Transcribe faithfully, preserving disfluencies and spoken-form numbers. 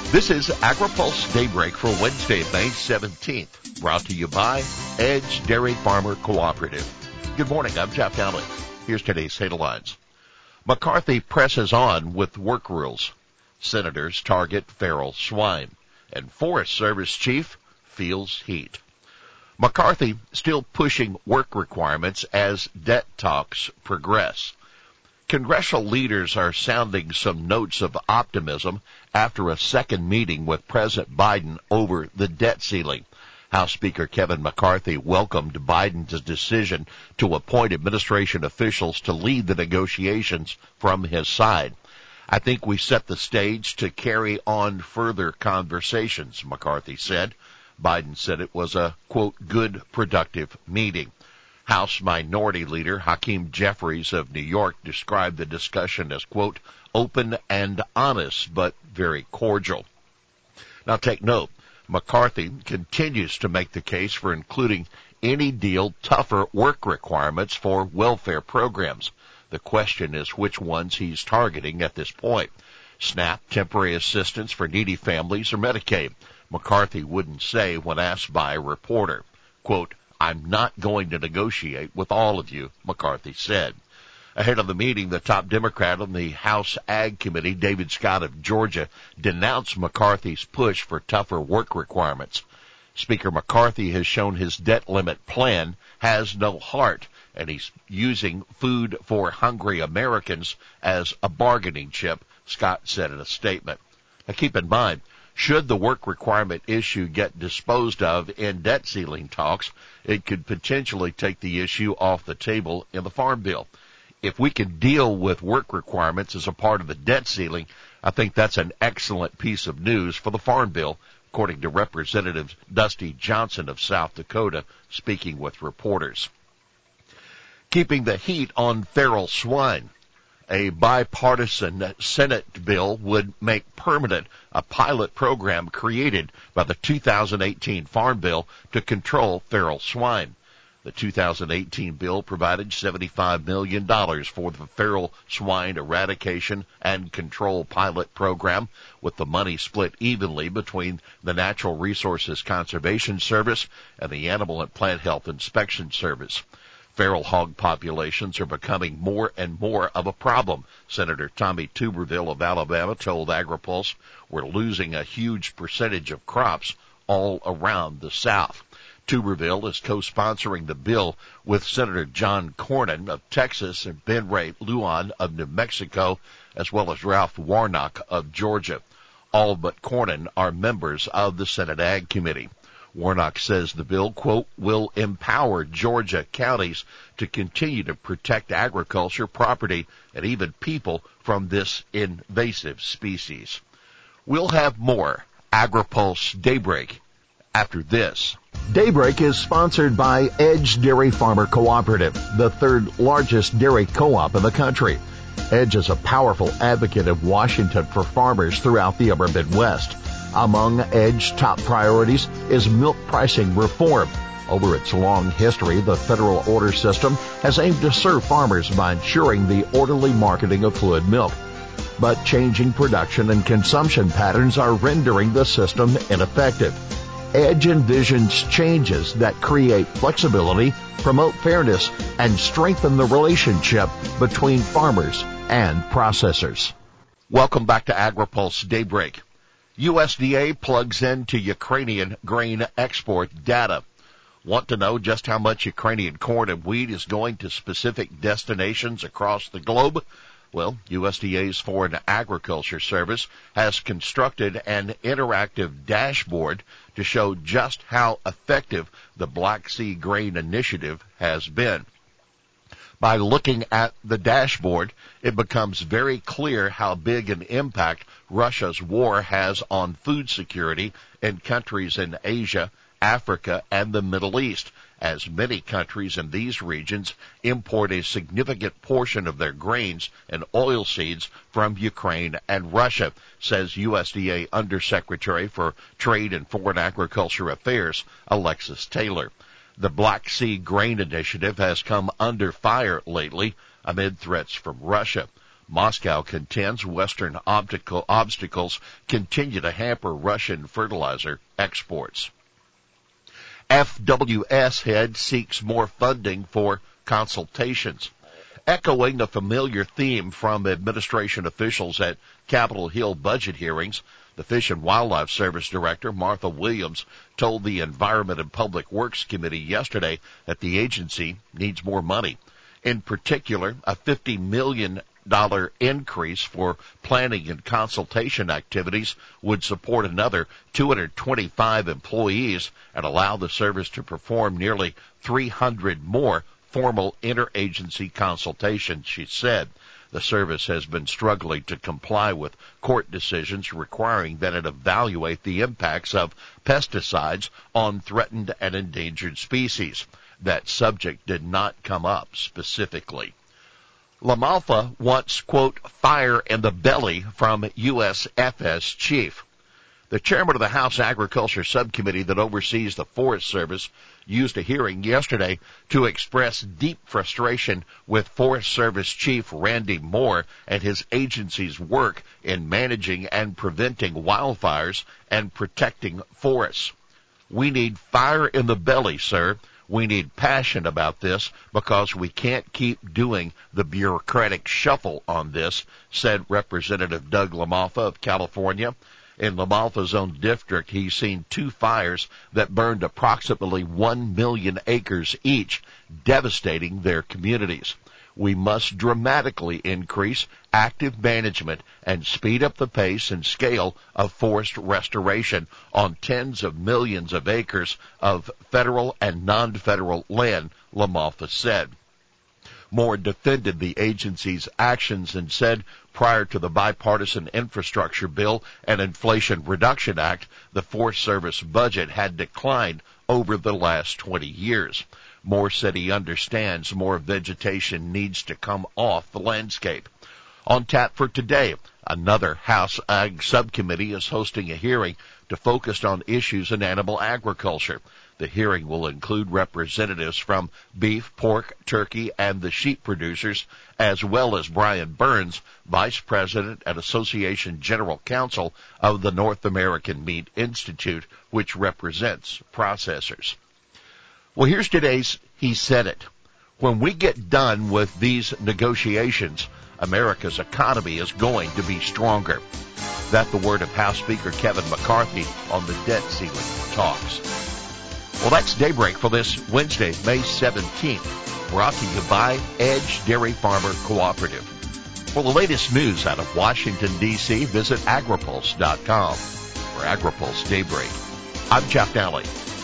This is AgriPulse Daybreak for Wednesday, May seventeenth, brought to you by Edge Dairy Farmer Cooperative. Good morning, I'm Jeff Alley. Here's today's headlines. McCarthy presses on with work rules. Senators target feral swine. And Forest Service chief feels heat. McCarthy still pushing work requirements as debt talks progress. Congressional leaders are sounding some notes of optimism after a second meeting with President Biden over the debt ceiling. House Speaker Kevin McCarthy welcomed Biden's decision to appoint administration officials to lead the negotiations from his side. I think we set the stage to carry on further conversations, McCarthy said. Biden said it was a, quote, good, productive meeting. House Minority Leader Hakeem Jeffries of New York described the discussion as, quote, open and honest, but very cordial. Now take note, McCarthy continues to make the case for including any deal tougher work requirements for welfare programs. The question is which ones he's targeting at this point. SNAP, temporary assistance for needy families, or Medicaid. McCarthy wouldn't say when asked by a reporter, quote, I'm not going to negotiate with all of you, McCarthy said. Ahead of the meeting, the top Democrat on the House Ag Committee, David Scott of Georgia, denounced McCarthy's push for tougher work requirements. Speaker McCarthy has shown his debt limit plan has no heart, and he's using food for hungry Americans as a bargaining chip, Scott said in a statement. Now keep in mind, should the work requirement issue get disposed of in debt ceiling talks, it could potentially take the issue off the table in the Farm Bill. If we can deal with work requirements as a part of the debt ceiling, I think that's an excellent piece of news for the Farm Bill, according to Representative Dusty Johnson of South Dakota, speaking with reporters. Keeping the heat on feral swine. A bipartisan Senate bill would make permanent a pilot program created by the two thousand eighteen Farm Bill to control feral swine. The two thousand eighteen bill provided seventy-five million dollars for the feral swine eradication and control pilot program, with the money split evenly between the Natural Resources Conservation Service and the Animal and Plant Health Inspection Service. Feral hog populations are becoming more and more of a problem. Senator Tommy Tuberville of Alabama told AgriPulse, we're losing a huge percentage of crops all around the South. Tuberville is co-sponsoring the bill with Senator John Cornyn of Texas and Ben Ray Lujan of New Mexico, as well as Ralph Warnock of Georgia. All but Cornyn are members of the Senate Ag Committee. Warnock says the bill, quote, will empower Georgia counties to continue to protect agriculture, property, and even people from this invasive species. We'll have more AgriPulse Daybreak after this. Daybreak is sponsored by Edge Dairy Farmer Cooperative, the third largest dairy co-op in the country. Edge is a powerful advocate of Washington for farmers throughout the upper Midwest. Among Edge's top priorities is milk pricing reform. Over its long history, the federal order system has aimed to serve farmers by ensuring the orderly marketing of fluid milk. But changing production and consumption patterns are rendering the system ineffective. Edge envisions changes that create flexibility, promote fairness, and strengthen the relationship between farmers and processors. Welcome back to AgriPulse Daybreak. U S D A plugs into Ukrainian grain export data. Want to know just how much Ukrainian corn and wheat is going to specific destinations across the globe? Well, U S D A's Foreign Agriculture Service has constructed an interactive dashboard to show just how effective the Black Sea Grain Initiative has been. By looking at the dashboard, it becomes very clear how big an impact Russia's war has on food security in countries in Asia, Africa, and the Middle East, as many countries in these regions import a significant portion of their grains and oilseeds from Ukraine and Russia, says U S D A Undersecretary for Trade and Foreign Agriculture Affairs, Alexis Taylor. The Black Sea Grain Initiative has come under fire lately amid threats from Russia. Moscow contends Western optical obstacles continue to hamper Russian fertilizer exports. F W S head seeks more funding for consultations. Echoing the familiar theme from administration officials at Capitol Hill budget hearings, the Fish and Wildlife Service Director, Martha Williams, told the Environment and Public Works Committee yesterday that the agency needs more money. In particular, a fifty million dollars increase for planning and consultation activities would support another two hundred twenty-five employees and allow the service to perform nearly three hundred more formal interagency consultations, she said. The service has been struggling to comply with court decisions requiring that it evaluate the impacts of pesticides on threatened and endangered species. That subject did not come up specifically. LaMalfa wants, quote, fire in the belly from U S F S chief. The chairman of the House Agriculture Subcommittee that oversees the Forest Service used a hearing yesterday to express deep frustration with Forest Service Chief Randy Moore and his agency's work in managing and preventing wildfires and protecting forests. We need fire in the belly, sir. We need passion about this because we can't keep doing the bureaucratic shuffle on this, said Representative Doug LaMalfa of California. In LaMalfa's own district, he's seen two fires that burned approximately one million acres each, devastating their communities. We must dramatically increase active management and speed up the pace and scale of forest restoration on tens of millions of acres of federal and non-federal land, LaMalfa said. Moore defended the agency's actions and said prior to the Bipartisan Infrastructure Bill and Inflation Reduction Act, the Forest Service budget had declined over the last twenty years. Moore said he understands more vegetation needs to come off the landscape. On tap for today, another House Ag Subcommittee is hosting a hearing to focus on issues in animal agriculture. The hearing will include representatives from beef, pork, turkey, and the sheep producers, as well as Brian Burns, Vice President and Association General Counsel of the North American Meat Institute, which represents processors. Well, here's today's He Said It. When we get done with these negotiations, America's economy is going to be stronger. That's the word of House Speaker Kevin McCarthy on the debt ceiling talks. Well, that's Daybreak for this Wednesday, May seventeenth, brought to you by Edge Dairy Farmer Cooperative. For the latest news out of Washington, D C, visit agripulse dot com. For AgriPulse Daybreak, I'm Jeff Daly.